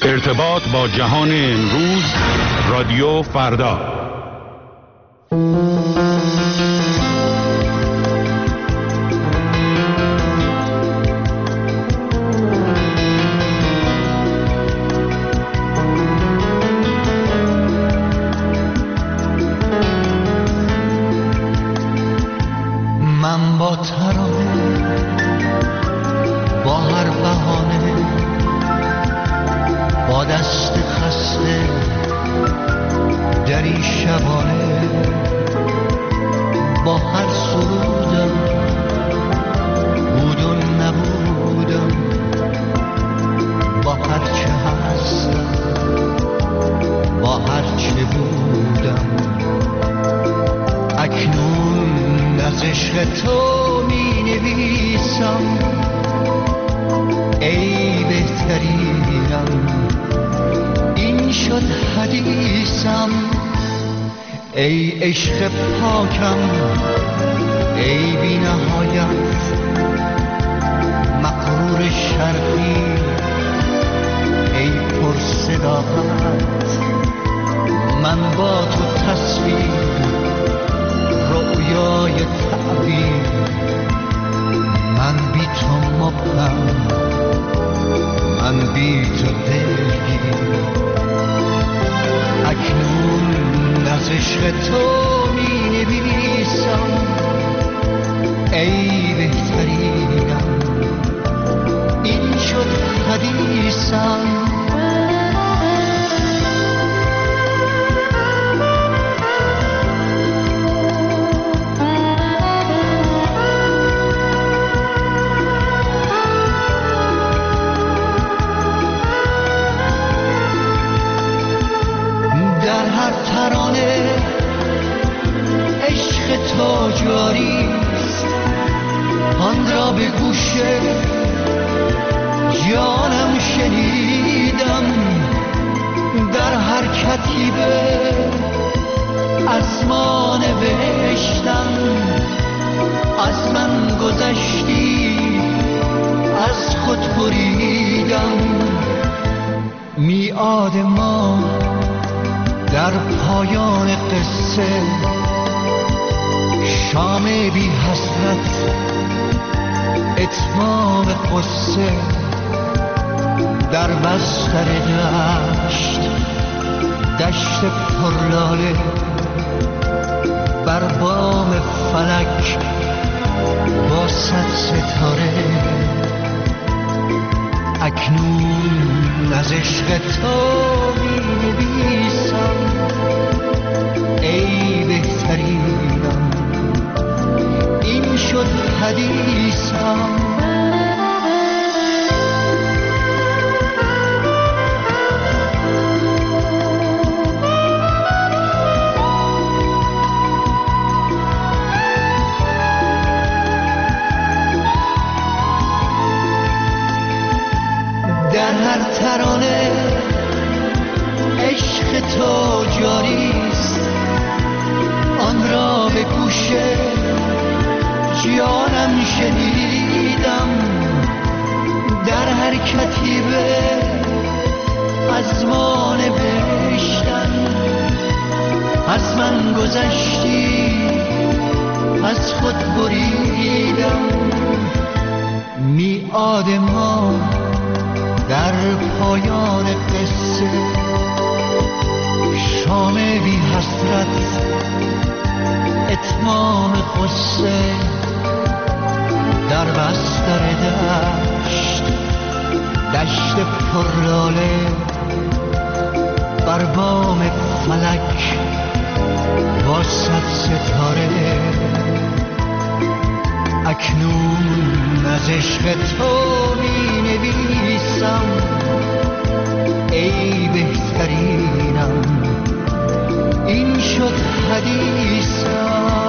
ارتباط با جهان امروز، رادیو فردا. من با ترانه، با هر بهانه، با دست خسته در این شبانه، با هر سرودم بود و نبودم، با هر چه هستم، با هر چه بودم، اکنون از عشق تو می نویسم ای بهترینم، این شد حدیثم، ای عشق پاکم، ای بی نهایت مغرور شرقی، ای پر صداقت، من با تو تصویر رویای تعبیر، من بی تو مبهم، من بی تو دلگیر، اکنون از عشق تو می نویسم ای بهترینم، این شد حدیثم. ترانه عشق تو جاریست، آن را به گوش جانم شنیدم، در هر کتیبه از ما نوشتم، از من گذشتی از خود بریدم، میعاد ما در پایان قصه، شام بی حسرت اتمام قصه، در بستر دشت، دشت پرلاله، بر بام فلک با صد ستاره، اکنون از عشق تو می نویسم ای بهترینم، این شد حدیثم. در هر ترانه عشق تو جاریست، آن را به گوش جانم شنیدم، در هر کتیبه از ما نوشتن، از من گذشتی از خود بریدم، میعاد ما در پایان قصه، شام بی حسرت اتمام قصه، در بستر دشت، دشت پرلاله، بر بام فلک با صد ستاره، اکنون از عشق تو می نویسم ای بهترینم، این شد حدیثم.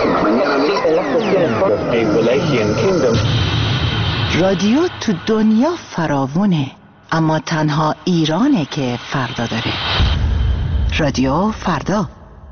رادیو تو دنیا فراوونه، اما تنها ایرانه که فردا داره. رادیو فردا.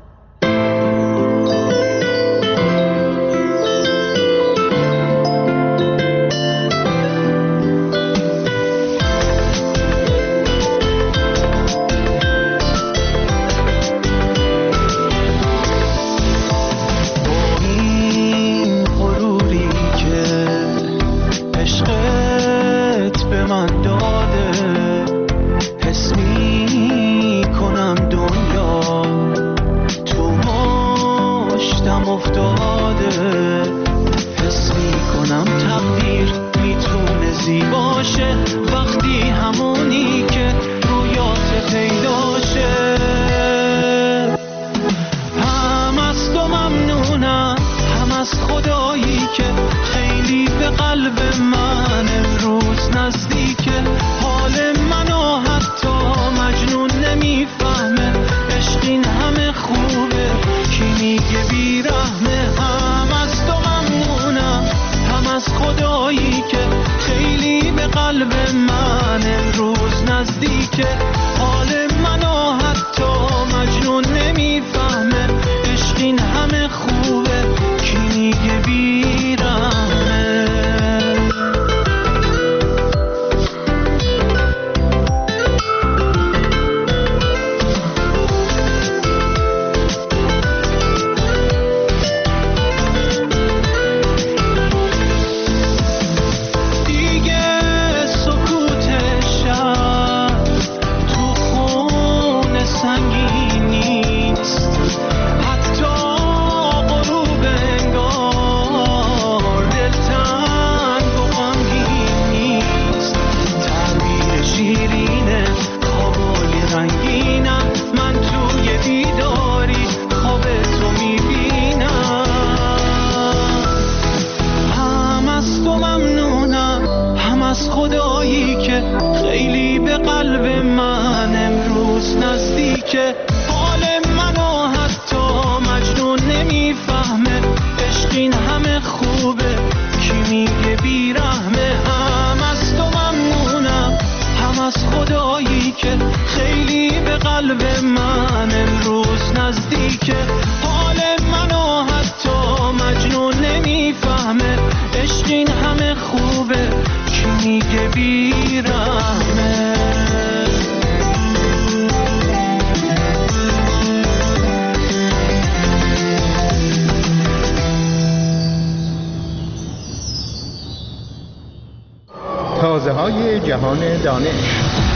تازه‌های جهان دانش.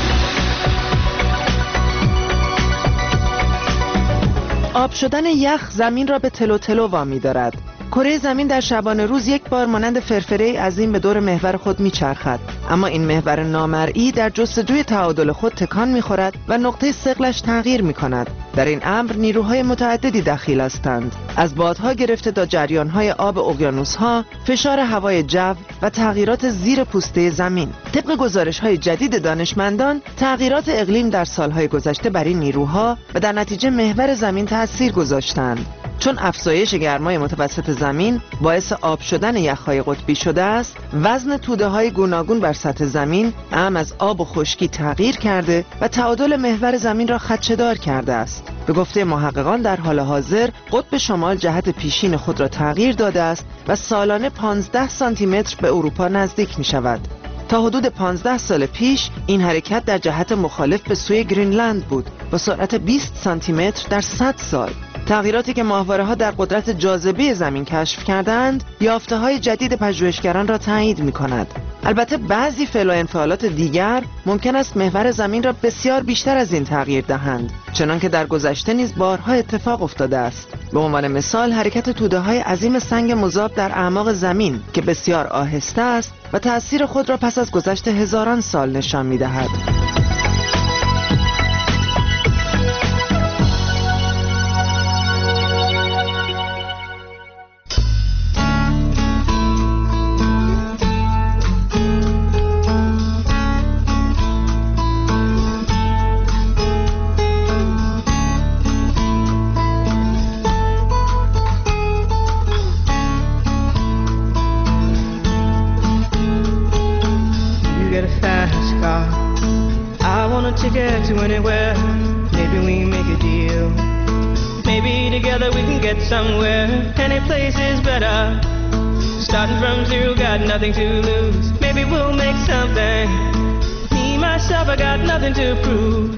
آب شدن یخ زمین را به تلو تلو وامی دارد. کره زمین در شبانه روز یک بار مانند فرفره عظیم به دور محور خود میچرخد، اما این محور نامرئی در جستجوی تعادل خود تکان میخورد و نقطه ثقلش تغییر میکند. در این امر نیروهای متعددی دخیل هستند، از بادها گرفته تا جریانهای آب اقیانوس‌ها، فشار هوای جو و تغییرات زیر پوسته زمین. طبق گزارش‌های جدید دانشمندان، تغییرات اقلیم در سالهای گذشته بر این نیروها و در نتیجه محور زمین تأثیر گذاشتند. چون افزایش گرمای متوسط زمین باعث آب شدن یخ‌های قطبی شده است، وزن توده‌های گوناگون بر سطح زمین اعم از آب و خشکی تغییر کرده و تعادل محور زمین را خدشه‌دار کرده است. به گفته محققان در حال حاضر قطب شمال جهت پیشین خود را تغییر داده است و سالانه 15 سانتی متر به اروپا نزدیک می شود. تا حدود 15 سال پیش این حرکت در جهت مخالف به سوی گرینلند بود با سرعت 20 سانتی متر در 100 سال. تغییراتی که ماهواره‌ها در قدرت جاذبه زمین کشف کردند، یافته‌های جدید پژوهشگران را تایید می‌کند. البته بعضی فعل و انفعالات دیگر ممکن است محور زمین را بسیار بیشتر از این تغییر دهند، چنانکه در گذشته نیز بارها اتفاق افتاده است. به عنوان مثال حرکت توده‌های عظیم سنگ مذاب در اعماق زمین که بسیار آهسته است و تأثیر خود را پس از گذشت هزاران سال نشان می‌دهد. to get to anywhere. Maybe we make a deal. Maybe together we can get somewhere. Any place is better. Starting from zero, got nothing to lose. Maybe we'll make something. Me, myself, I got nothing to prove.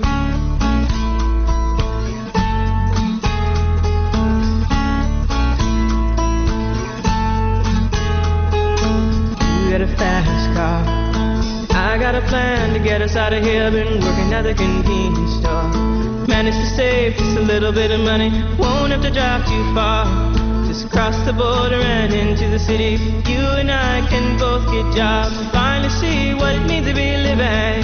You got a fast car. I got a plan to get us out of here. Been working at the convenience store. Managed to save just a little bit of money. Won't have to drive too far. Just cross the border and into the city. You and I can both get jobs. Finally see what it means to be living.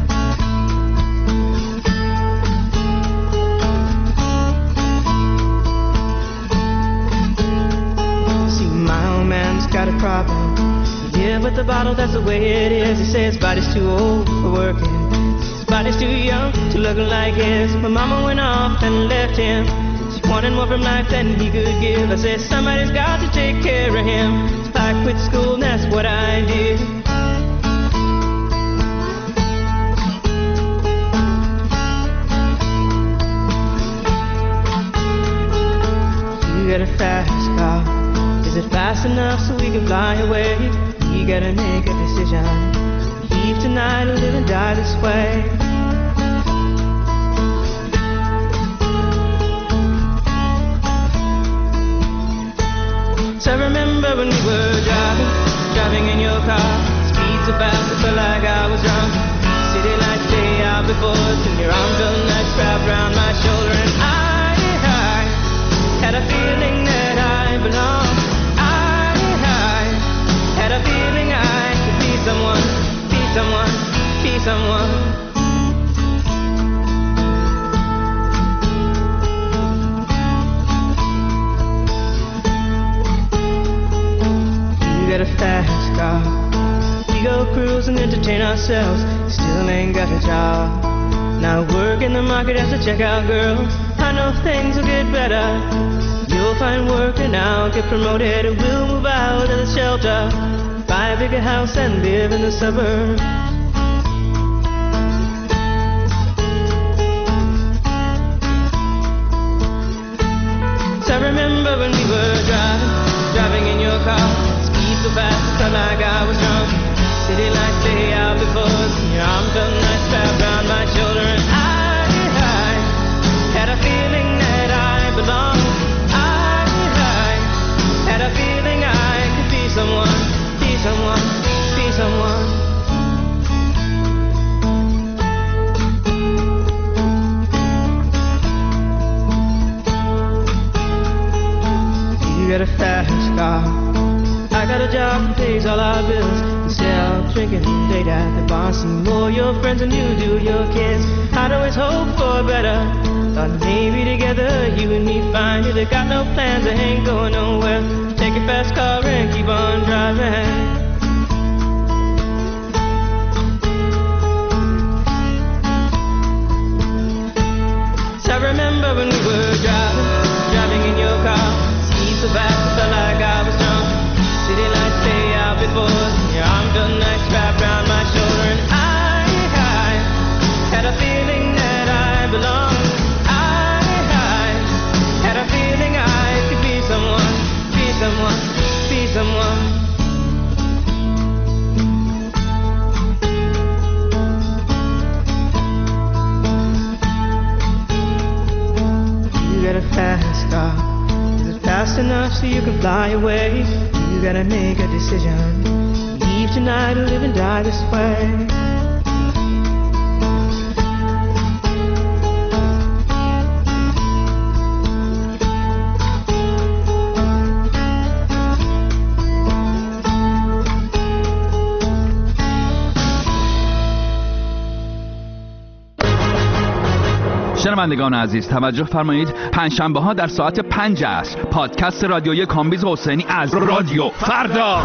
See, my old man's got a problem. Yeah, but the bottle, that's the way it is. He says his body's too old for working. His body's too young to look like his. My mama went off and left him. She wanted more from life than he could give. I said somebody's got to take care of him. So I quit school and that's what I did. You got a fast car. Is it fast enough so we can fly away? You gotta make a decision. Leave tonight or live and die this way. So I remember when we were driving in your car. Speed so fast I felt like I was drunk. City lights day out before us, and your arm felt nice wrapped around my shoulder. And I had a feeling that I belonged. I had a feeling I could be someone, be someone, be someone. You got a fast car. We go cruise and entertain ourselves. Still ain't got a job. Now work in the market as a checkout girl. I know things will get better. You'll find work and I'll get promoted. We'll move out of the shelter, buy a bigger house and live in the suburbs. So I remember when we were driving in your car. Speed so fast it felt like I was drunk. City lights lay out before us, and your arm felt nice wrapped around my shoulder. And I had a feeling that I belonged. Had a feeling I could be someone, be someone, be someone. You got a fast car. I got a job that pays all our bills. You sell drinking late at the bar. Some more your friends than you do your kids. I'd always hope for better. Thought maybe together you and me find it. I got no plans, I ain't going nowhere. Take a fast car and keep on driving. So I remember when we were driving in your car. Speed so fast I felt like I was drunk. City lights stay out before us, and your arm felt nice wrapped around my shoulder. And I had a feeling that I belonged. I had a feeling I could be someone, be someone, be someone. You got a fast car. Is it fast enough so you can fly away? You gotta make a decision. Leave tonight or live and die this way. شنوندگان عزیز توجه فرمایید، پنجشنبه ها در ساعت 5 عصر پادکست رادیویی کامبیز حسینی از رادیو فردا.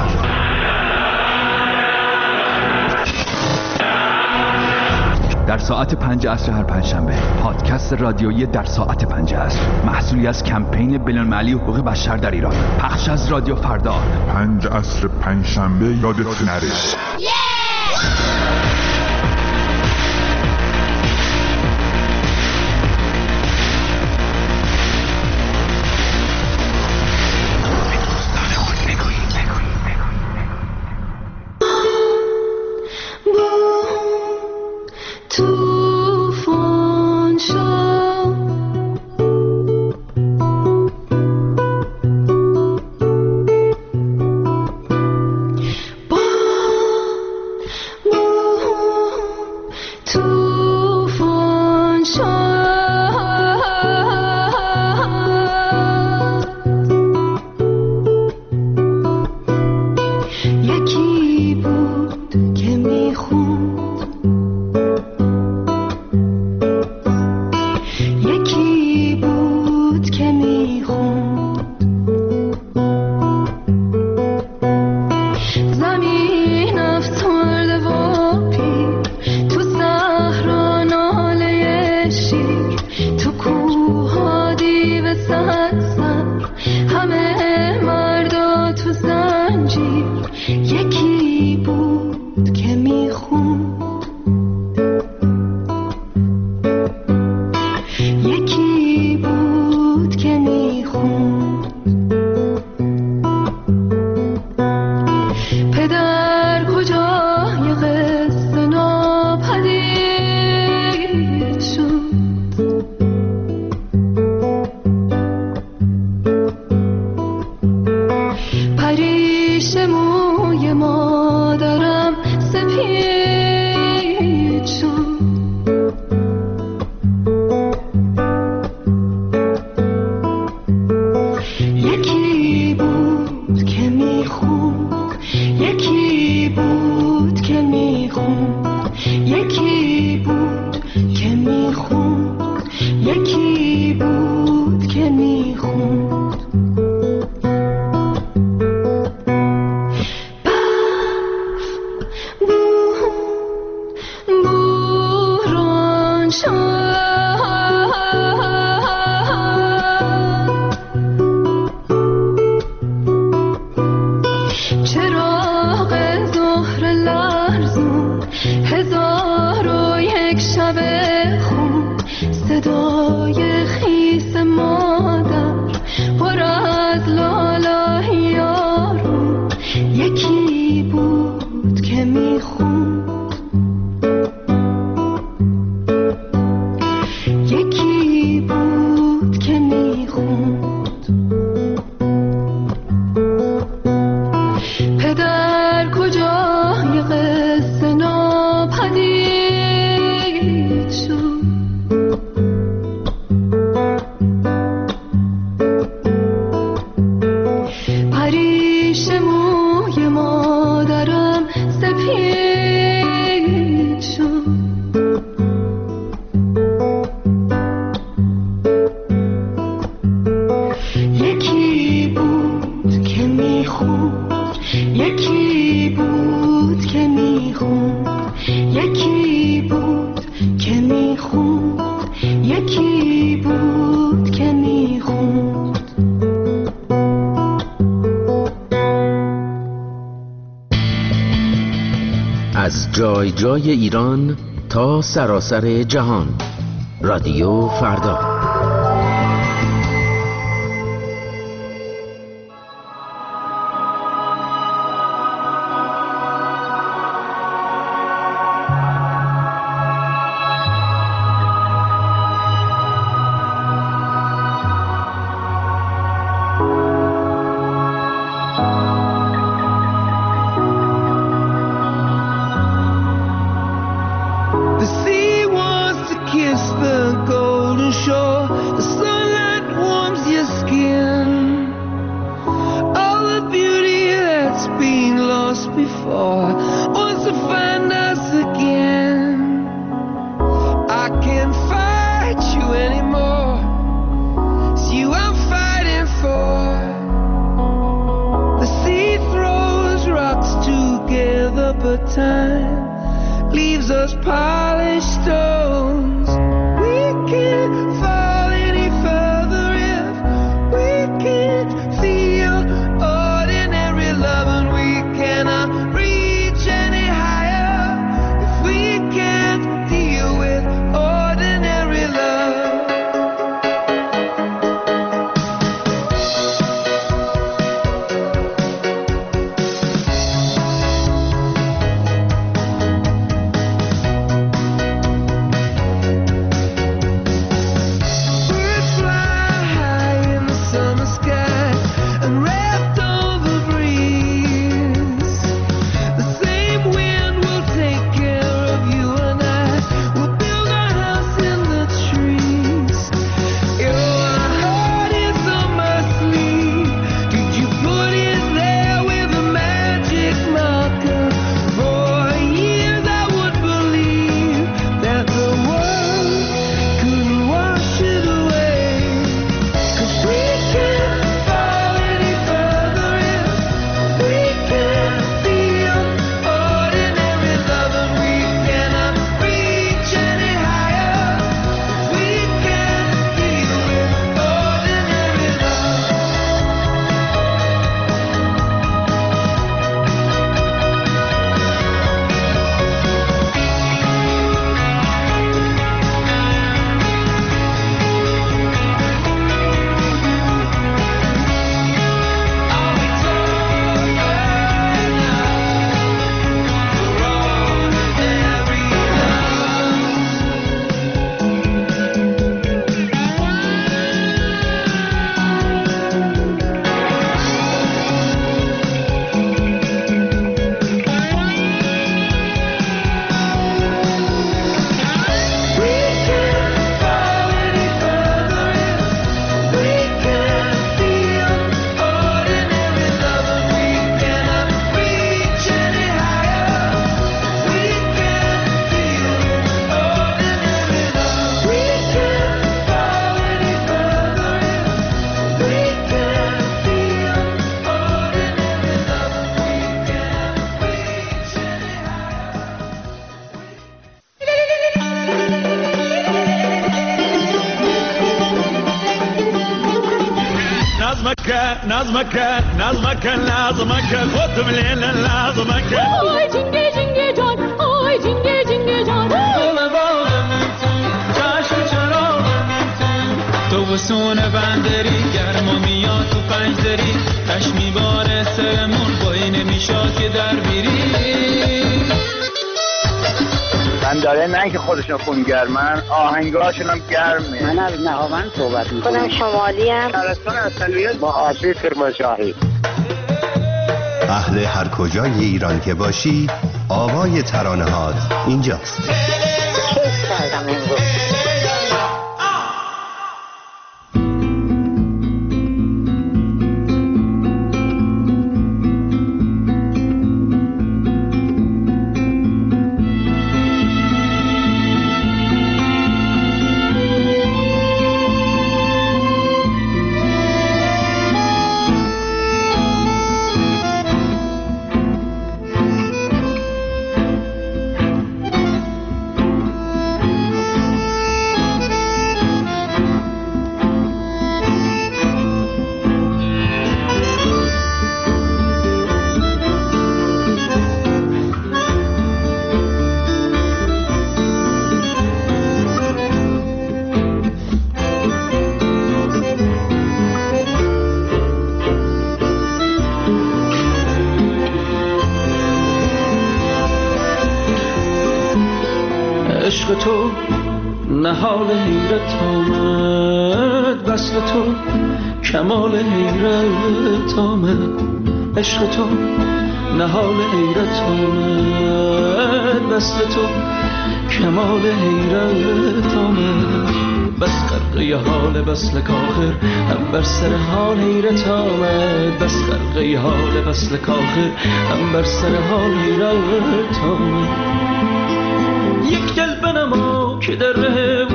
در ساعت 5 عصر هر پنجشنبه پادکست رادیویی در ساعت 5 عصر، محصولی از کمپین بین‌المللی حقوق بشر در ایران، پخش از رادیو فردا. 5 عصر پنجشنبه یادت نره. مردا تو زنجیر یکی بود که میخوند، یکی بود که میخوند. پدر کجای قصه ناپدید شد، پریش موی مادرم سپید شد. یکی بود که میخوند، یکی بود که میخوند، یکی بود که میخوند، یکی بود که میخوند. برف بود بوران شد، چراغ ظهر لرزون، 1001 شب خون، صدای خیس مادر پر از لالای یارون. یکی بود که میخوند، یکی بود که میخوند. پدر کجای قصه ناپدید شد، پریش موی مادرم سپید شد. یکی بود که میخوند، یکی بود که میخوند، یکی بود که میخوند، یکی بود که میخوند. از جای جای ایران تا سراسر جهان، رادیو فردا. The sea wants to kiss the golden shore. The sunlight warms your skin. All the beauty that's been lost before wants to find us again. I can't fight you anymore. It's you I'm fighting for. The sea throws rocks together, but time leaves us polished stones. We can't fall any further if we can't feel ordinary love, and we cannot reach any higher if we can't deal with ordinary love. خودم لیل نظمک آی جنگه جنگه جان آی جنگه جنگه جان تو بسون بندری گرما میاد تو پنجدری تش میباره سرمون بایی نمیشاد که در بیری من داره نه که خودشون خونگرمن آهنگاشون هم گرمه. من از نهاوند صحبت میکنم. خودم شمالی ام. شهرستان اصلیت با آبی کرمانشاهی. اهل هر کجای ایران که باشی آوای ترانه هات اینجاست. کیف کردم امروز. عشق تو نهال حیرت آمد وصل تو کمال حیرت آمد عشق تو نهال حیرت آمد وصل تو کمال حیرت آمد بس غرقه حال وصل کاخر هم بر سر حال حیرت آمد بس غرقه حال وصل کاخر هم بر سر حال حیرت آمد یک دل بنما که در ره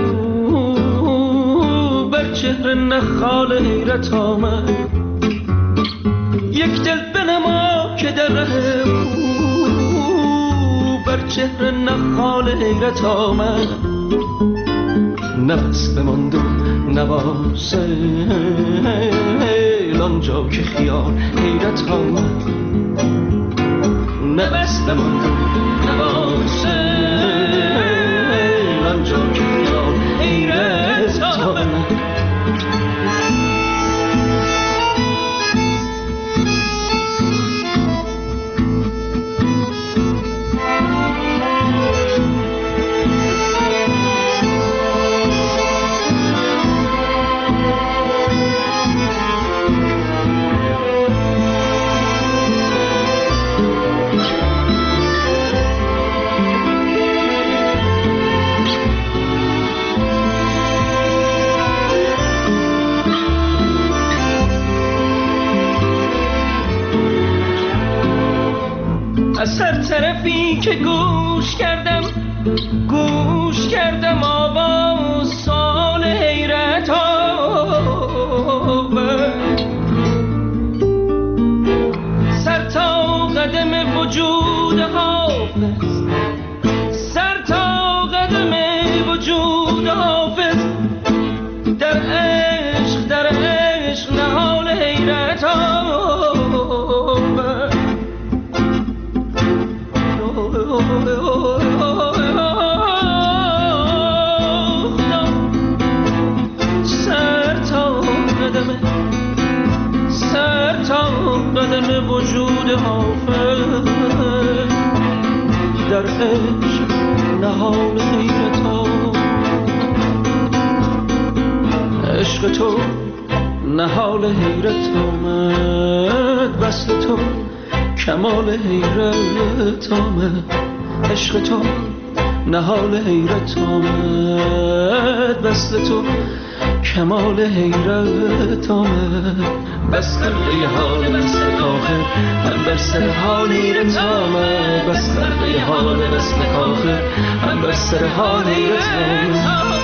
او بر چهره نخال حیرت آمد یک دل بنما که در ره او بر چهره نخال حیرت آمد نفس بماند و نواسیل آنجا که خیال حیرت آمد نفس بماند و نواسیل آنجا که خیال حیرت آمد از هر طرفی که گوش کردم آواز سال حیرت آورد سر تا قدم وجود حافظ سر تا قدم وجود حافظ در عشق نهال حیرت آورد سر تا قدم وجود حافظ در عشق نهال حیرت عشق تو نهال حیرت آمد وصل تو کمال حیرت آمد عشق تو نهال حیرت آمد وصل تو کمال حیرت آمد بس غرقه حال وصل کاخر هم بر سر حال حیرت آمد بس غرقه حال وصل کاخر هم بر سر حال حیرت آمد